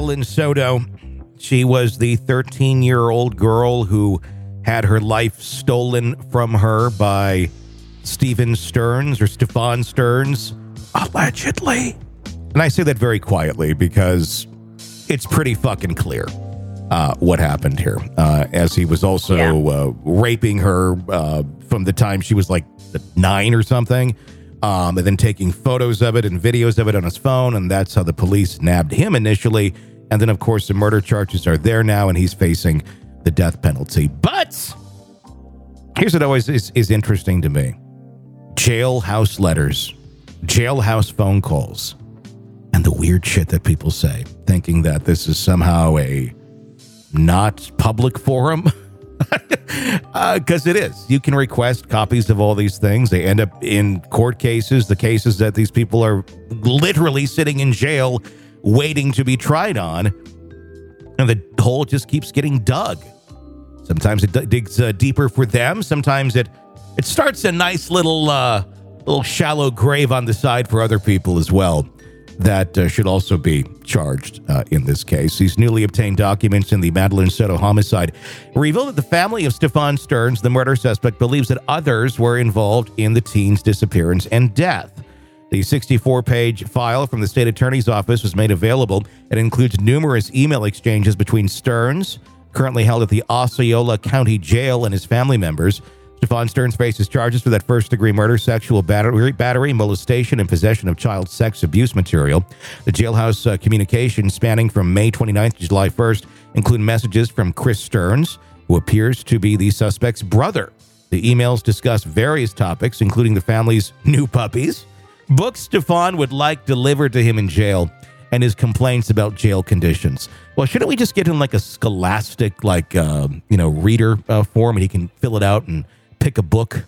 Madeline Soto. She was the 13-year-old girl who had her life stolen from her by Stephen Stearns or Stefan Stearns, allegedly. And I say that very quietly because it's pretty fucking clear what happened here, as he was also raping her from the time she was like 9 or something, and then taking photos of it and videos of it on his phone, and that's how the police nabbed him initially. And then, of course, the murder charges are there now, and he's facing the death penalty. But here's what always is interesting to me. Jailhouse letters, jailhouse phone calls, and the weird shit that people say, thinking that this is somehow a not public forum. Because it is. You can request copies of all these things. They end up in court cases, the cases that these people are literally sitting in jail waiting to be tried on. And the hole just keeps getting dug. Sometimes it digs deeper for them. Sometimes it starts a nice little shallow grave on the side for other people as well. That should also be charged in this case. These newly obtained documents in the Madeline Soto homicide reveal that the family of Stefan Stearns, the murder suspect, believes that others were involved in the teen's disappearance and death. The 64-page file from the state attorney's office was made available. It includes numerous email exchanges between Stearns, currently held at the Osceola County Jail, and his family members. Stefan Stearns faces charges for that first-degree murder, sexual battery, molestation, and possession of child sex abuse material. The jailhouse communications spanning from May 29th to July 1st include messages from Chris Stearns, who appears to be the suspect's brother. The emails discuss various topics, including the family's new puppies, books Stefan would like delivered to him in jail, and his complaints about jail conditions. Well, shouldn't we just get him like a scholastic, reader form, and he can fill it out and pick a book,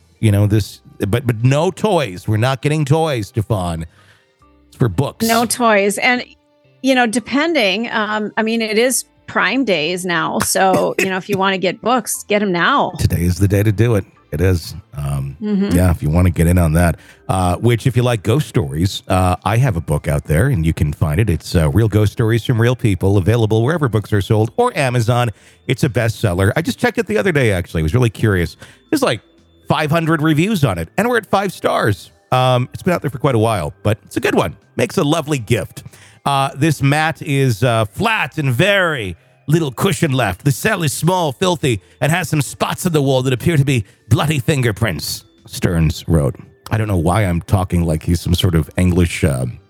but no toys. We're not getting toys, Stefan. It's for books. No toys. And, depending, it is Prime Days now. So, if you want to get books, get them now. Today is the day to do it. It is. Yeah, if you want to get in on that, which if you like ghost stories, I have a book out there and you can find it. It's Real Ghost Stories from Real People, available wherever books are sold or Amazon. It's a bestseller. I just checked it the other day, actually. I was really curious. There's like 500 reviews on it and we're at 5 stars. It's been out there for quite a while, but it's a good one. Makes a lovely gift. This mat is flat and very little cushion left. The cell is small, filthy, and has some spots on the wall that appear to be bloody fingerprints, Stearns wrote. I don't know why I'm talking like he's some sort of English,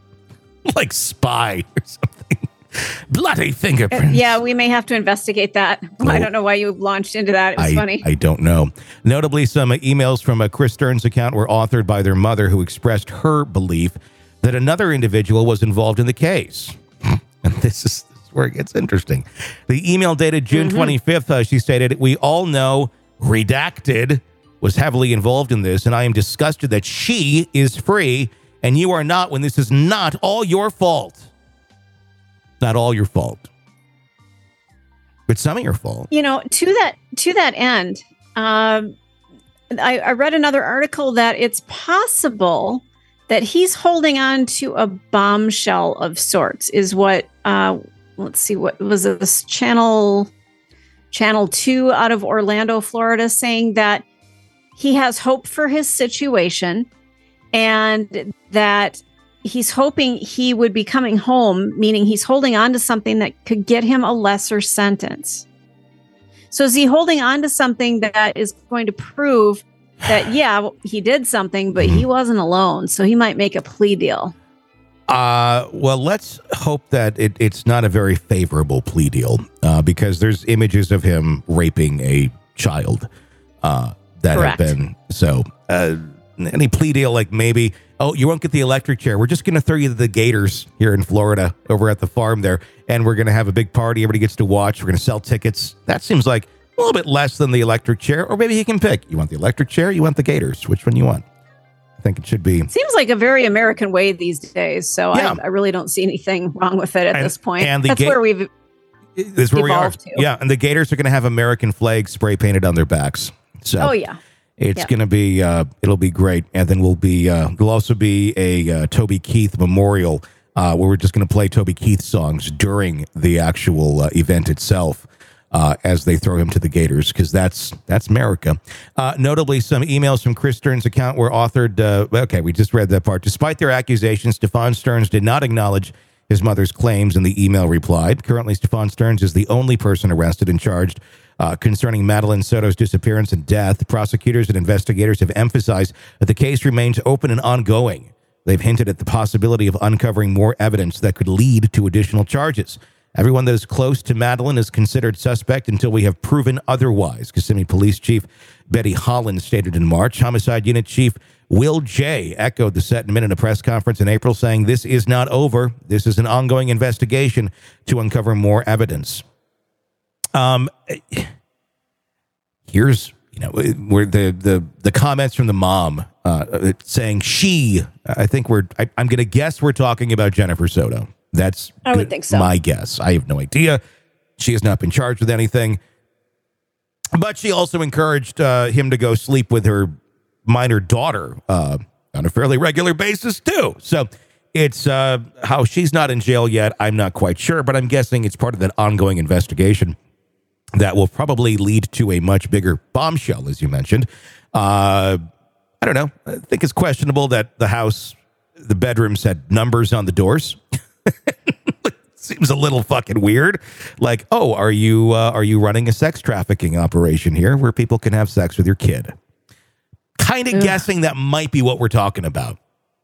spy or something. Bloody fingerprints. Yeah, we may have to investigate that. I don't know why you launched into that. It was funny. I don't know. Notably, some emails from a Chris Stearns account were authored by their mother, who expressed her belief that another individual was involved in the case. And this is where it gets interesting. The email dated June 25th, she stated, "We all know Redacted was heavily involved in this, and I am disgusted that she is free and you are not, when this is not all your fault." Not all your fault, but some of your fault. To that end, I read another article that it's possible that he's holding on to a bombshell of sorts, is what, let's see, what was it, this Channel 2 out of Orlando, Florida, saying that he has hope for his situation and that he's hoping he would be coming home, meaning he's holding on to something that could get him a lesser sentence. So is he holding on to something that is going to prove that, yeah, he did something, but he wasn't alone. So he might make a plea deal. Well, let's hope that it's not a very favorable plea deal, because there's images of him raping a child that Correct. have been. So any plea deal, like maybe, oh, you won't get the electric chair. We're just going to throw you to the Gators here in Florida over at the farm there. And we're going to have a big party. Everybody gets to watch. We're going to sell tickets. That seems like a little bit less than the electric chair. Or maybe he can pick. You want the electric chair? You want the Gators? Which one you want? I think it should be. Seems like a very American way these days. So yeah. I really don't see anything wrong with it at this point. And that's where we've That's where we are. To. Yeah, and the Gators are going to have American flags spray painted on their backs. So oh yeah, it's going to be it'll be great. And then there'll also be a Toby Keith memorial where we're just going to play Toby Keith songs during the actual event itself. As they throw him to the Gators, because that's America. Notably, some emails from Chris Stearns' account were authored. Okay, we just read that part. Despite their accusations, Stefan Stearns did not acknowledge his mother's claims, and the email replied. Currently, Stefan Stearns is the only person arrested and charged concerning Madeline Soto's disappearance and death. Prosecutors and investigators have emphasized that the case remains open and ongoing. They've hinted at the possibility of uncovering more evidence that could lead to additional charges. Everyone that is close to Madeline is considered suspect until we have proven otherwise, Kissimmee Police Chief Betty Holland stated in March. Homicide Unit Chief Will Jay echoed the sentiment in a press conference in April, saying, "This is not over. This is an ongoing investigation to uncover more evidence." Here's, where the comments from the mom saying I'm going to guess we're talking about Jennifer Soto. I would think so. My guess. I have no idea. She has not been charged with anything. But she also encouraged him to go sleep with her minor daughter on a fairly regular basis, too. So it's how she's not in jail yet, I'm not quite sure. But I'm guessing it's part of that ongoing investigation that will probably lead to a much bigger bombshell, as you mentioned. I don't know. I think it's questionable that the bedrooms had numbers on the doors. Seems a little fucking weird. Like, oh, are you running a sex trafficking operation here where people can have sex with your kid? Kind of guessing that might be what we're talking about.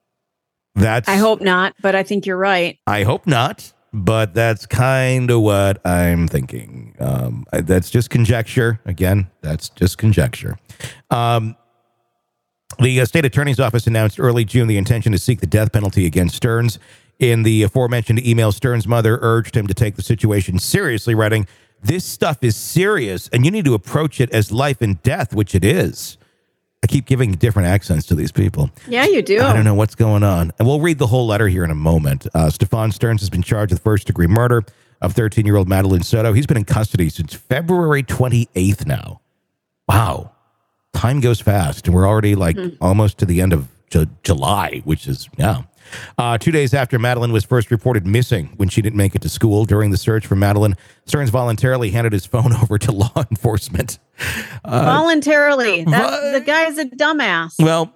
I hope not, but I think you're right. I hope not, but that's kind of what I'm thinking. That's just conjecture. Again, that's just conjecture. The state attorney's office announced early June the intention to seek the death penalty against Stearns. In the aforementioned email, Stearns' mother urged him to take the situation seriously, writing, "This stuff is serious, and you need to approach it as life and death," which it is. I keep giving different accents to these people. Yeah, you do. I don't know what's going on. And we'll read the whole letter here in a moment. Stefan Stearns has been charged with first-degree murder of 13-year-old Madeline Soto. He's been in custody since February 28th now. Wow. Time goes fast, and we're already almost to the end of July, which is, 2 days after Madeline was first reported missing when she didn't make it to school. During the search for Madeline, Stearns voluntarily handed his phone over to law enforcement. Voluntarily? The guy's a dumbass. Well,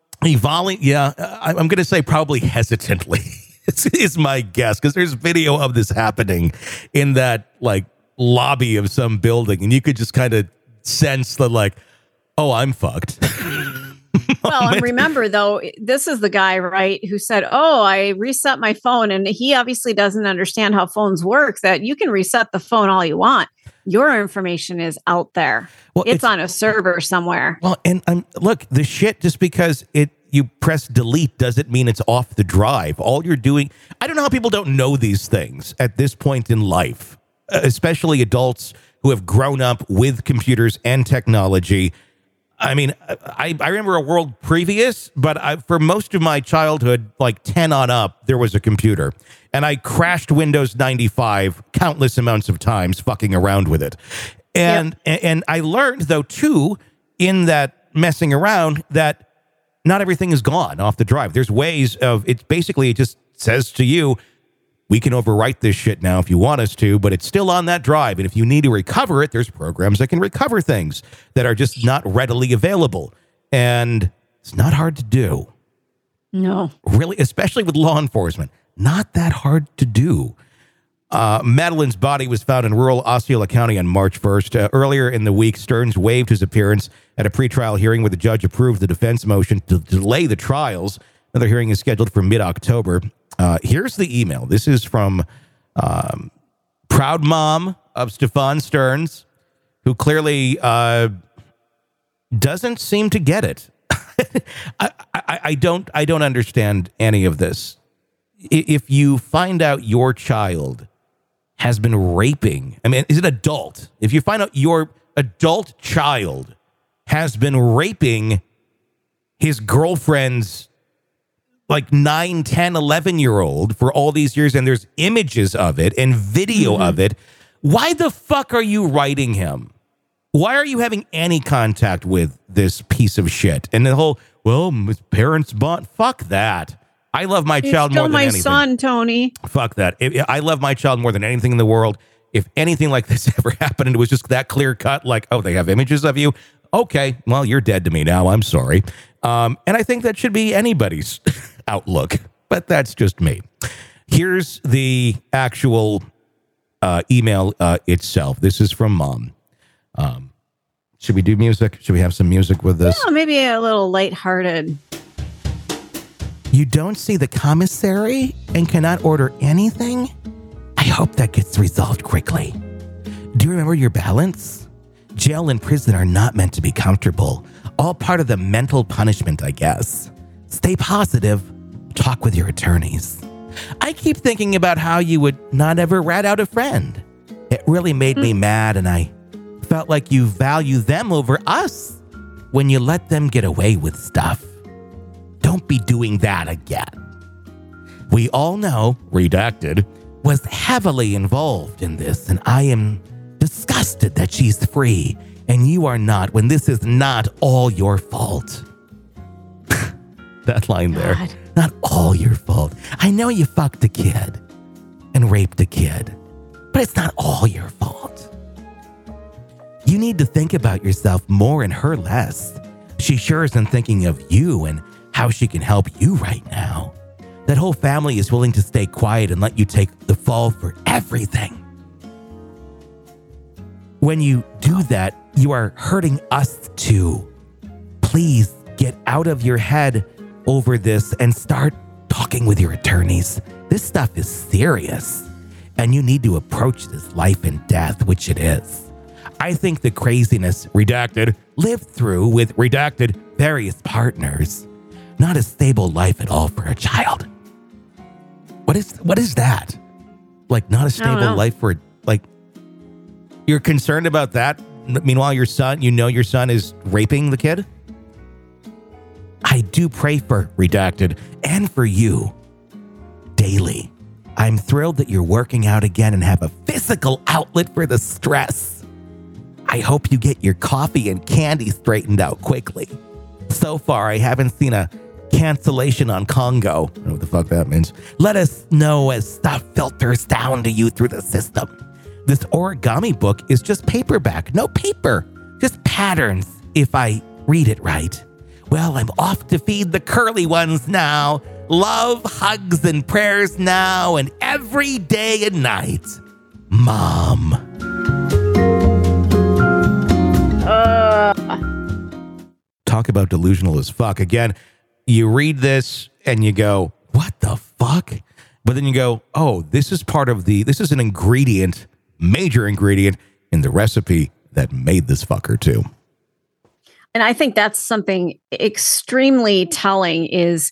I'm going to say probably hesitantly is my guess, because there's video of this happening in that lobby of some building, and you could just kind of sense the oh, I'm fucked. Well, and remember, though, this is the guy, right, who said, "Oh, I reset my phone." And he obviously doesn't understand how phones work, that you can reset the phone all you want. Your information is out there. Well, it's on a server somewhere. Well, and look, the shit, just because you press delete doesn't mean it's off the drive. All you're doing, I don't know how people don't know these things at this point in life, especially adults who have grown up with computers and technology. I mean, I remember a world previous, but for most of my childhood, 10 on up, there was a computer. And I crashed Windows 95 countless amounts of times fucking around with it. And I learned, though, too, in that messing around, that not everything is gone off the drive. There's ways of, it just says to you, we can overwrite this shit now if you want us to, but it's still on that drive. And if you need to recover it, there's programs that can recover things that are just not readily available. And it's not hard to do. No. Really, especially with law enforcement. Not that hard to do. Madeline's body was found in rural Osceola County on March 1st. Earlier in the week, Stearns waived his appearance at a pretrial hearing where the judge approved the defense motion to delay the trials. Another hearing is scheduled for mid-October. Here's the email. This is from proud mom of Stefan Stearns, who clearly doesn't seem to get it. I don't understand any of this. If you find out your child has been raping, I mean, is it adult? If you find out your adult child has been raping his girlfriend's 9, 10, 11-year-old for all these years, and there's images of it and video of it, why the fuck are you writing him? Why are you having any contact with this piece of shit? And the whole, his parents bought, fuck that. I love my He's child more still than my anything. son, Tony. Fuck that. I love my child more than anything in the world. If anything like this ever happened and it was just that clear cut, like, oh, they have images of you. Okay, well, you're dead to me now. I'm sorry. And I think that should be anybody's outlook, but that's just me. Here's the actual email itself. This is from Mom. Should we do music? Should we have some music with this? Yeah, maybe a little lighthearted. You don't see the commissary and cannot order anything? I hope that gets resolved quickly. Do you remember your balance? Jail and prison are not meant to be comfortable. All part of the mental punishment, I guess. Stay positive. Talk with your attorneys. I keep thinking about how you would not ever rat out a friend. It really made me mad, and I felt like you value them over us when you let them get away with stuff. Don't be doing that again. We all know Redacted was heavily involved in this, and I am disgusted that she's free and you are not, when this is not all your fault. That line there. God. Not all your fault. I know you fucked a kid and raped a kid, but it's not all your fault. You need to think about yourself more and her less. She sure isn't thinking of you and how she can help you right now. That whole family is willing to stay quiet and let you take the fall for everything. When you do that, you are hurting us too. Please get out of your head over this and start talking with your attorneys. This stuff is serious, and you need to approach this life and death, which it is. I think the craziness Redacted lived through with Redacted various partners. Not a stable life at all for a child. What is that? Like, not a stable life for, like, you're concerned about that? Meanwhile, your son is raping the kid? I do pray for Redacted and for you daily. I'm thrilled that you're working out again and have a physical outlet for the stress. I hope you get your coffee and candy straightened out quickly. So far, I haven't seen a cancellation on Congo. I don't know what the fuck that means. Let us know as stuff filters down to you through the system. This origami book is just paperback. No paper, just patterns, if I read it right. Well, I'm off to feed the curly ones now. Love, hugs, and prayers now and every day and night. Mom. Talk about delusional as fuck. Again, you read this and you go, what the fuck? But then you go, oh, this is an ingredient, major ingredient in the recipe that made this fucker too. And I think that's something extremely telling is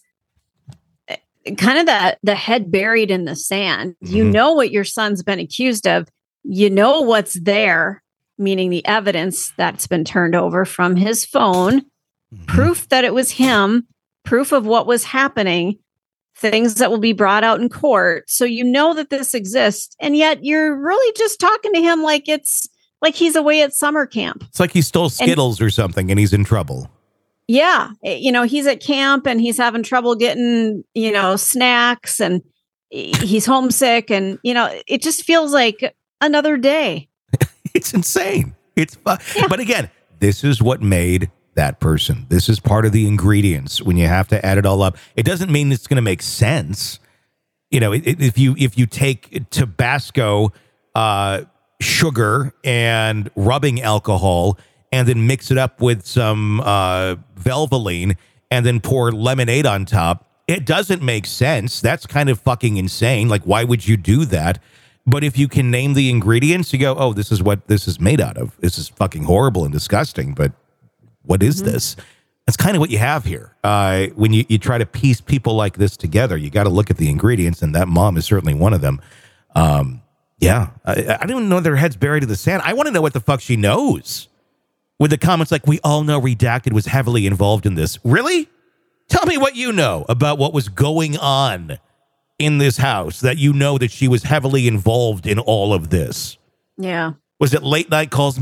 kind of the head buried in the sand. Mm-hmm. You know what your son's been accused of. You know what's there, meaning the evidence that's been turned over from his phone, proof that it was him, proof of what was happening, things that will be brought out in court. So you know that this exists, and yet you're really just talking to him like it's like he's away at summer camp. It's like he stole Skittles or something and he's in trouble. Yeah. You know, he's at camp and he's having trouble getting, snacks, and he's homesick, and, it just feels like another day. It's insane. It's fun. Yeah. But again, this is what made that person. This is part of the ingredients when you have to add it all up. It doesn't mean it's going to make sense. If you take Tabasco, sugar and rubbing alcohol and then mix it up with some Valvoline and then pour lemonade on top, it doesn't make sense. That's kind of fucking insane. Like, why would you do that? But if you can name the ingredients, you go, oh, this is what this is made out of. This is fucking horrible and disgusting, but what is this? That's kind of what you have here. When you try to piece people like this together, you got to look at the ingredients, and that mom is certainly one of them. Yeah, I don't know their heads buried in the sand. I want to know what the fuck she knows. With the comments like, we all know Redacted was heavily involved in this. Really? Tell me what you know about what was going on in this house, that you know that she was heavily involved in all of this. Yeah. Was it late night calls?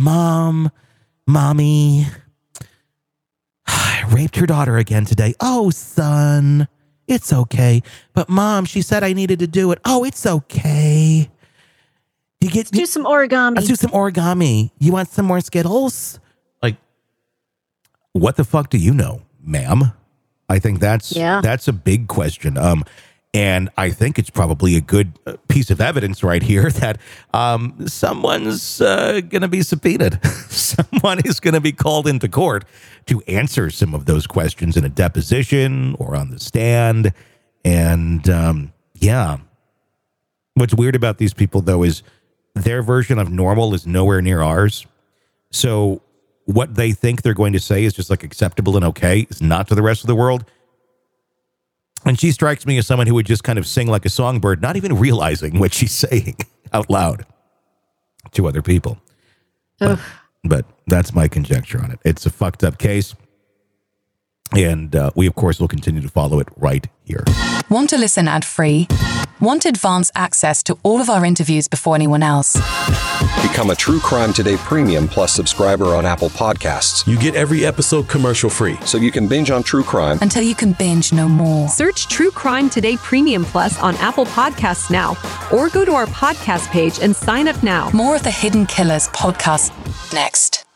Mommy, I raped her daughter again today. Oh, son, It's okay. But Mom, she said I needed to do it. Oh, it's okay. Let's do some origami. Let's do some origami. You want some more Skittles? Like, what the fuck do you know, ma'am? I think that's a big question. And I think it's probably a good piece of evidence right here that someone's going to be subpoenaed. Someone is going to be called into court to answer some of those questions in a deposition or on the stand. And what's weird about these people, though, is their version of normal is nowhere near ours. So what they think they're going to say is just like acceptable and okay is not to the rest of the world. And she strikes me as someone who would just kind of sing like a songbird, not even realizing what she's saying out loud to other people. But that's my conjecture on it. It's a fucked up case. And we, of course, will continue to follow it right here. Want to listen ad-free? Want advanced access to all of our interviews before anyone else? Become a True Crime Today Premium Plus subscriber on Apple Podcasts. You get every episode commercial-free. So you can binge on true crime until you can binge no more. Search True Crime Today Premium Plus on Apple Podcasts now, or go to our podcast page and sign up now. More of the Hidden Killers podcast next.